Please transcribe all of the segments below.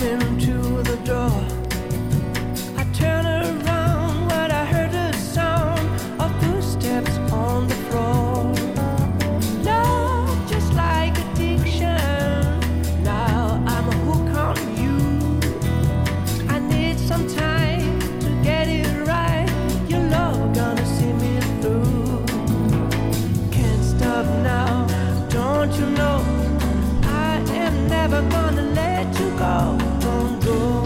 into the door. I turn around when I heard the sound of footsteps on the floor. Love just like addiction. Now I'm a hook on you. I need some time to get it right. Your love gonna see me through. Can't stop now, don't you know? I am never gonna let you go. Don't go.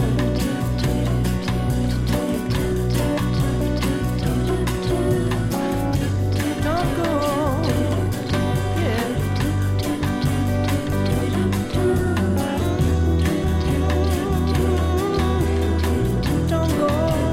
Don't go. Yeah. Don't go.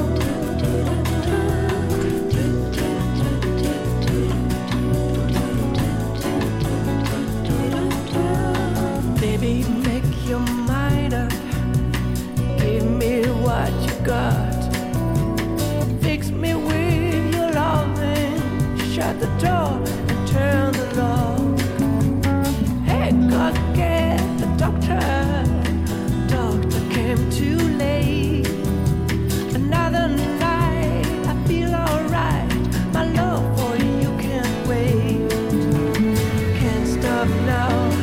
Baby, make your mind up. Give me what you got. Fix me with your loving. Shut the door and turn the lock. Hey, go get the doctor. Doctor came too late. Another night, I feel alright. My love for you can't wait. Can't stop now.